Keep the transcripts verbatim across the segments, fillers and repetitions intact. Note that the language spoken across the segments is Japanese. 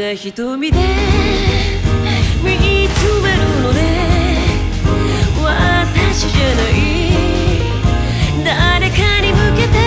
な瞳で見つめるのね。私じゃない誰かに向けて、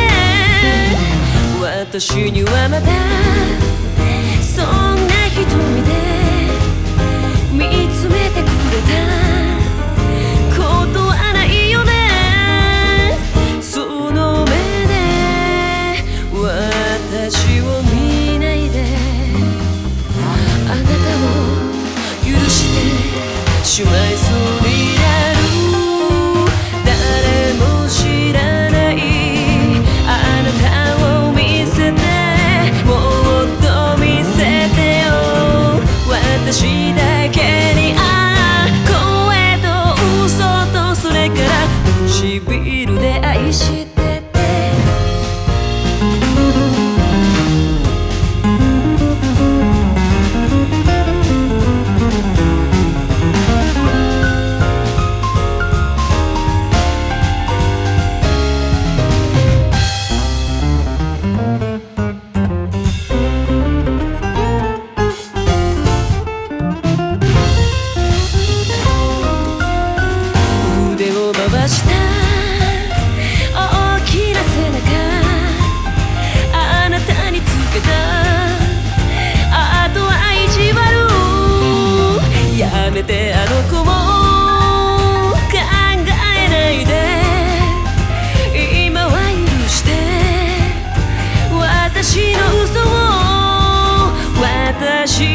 私にはまだそんな瞳で見つめてくれたことはないよね。その目で私を見ないで、あなたも許してしまいそうになる。誰も知らないあなたを見せて、もっと見せてよ私だけに。ああ声と嘘とそれから唇で愛してて。回した大きな背中、あなたにつけたあとは意地悪。やめてあの子も考えないで、今は許して私の嘘を。私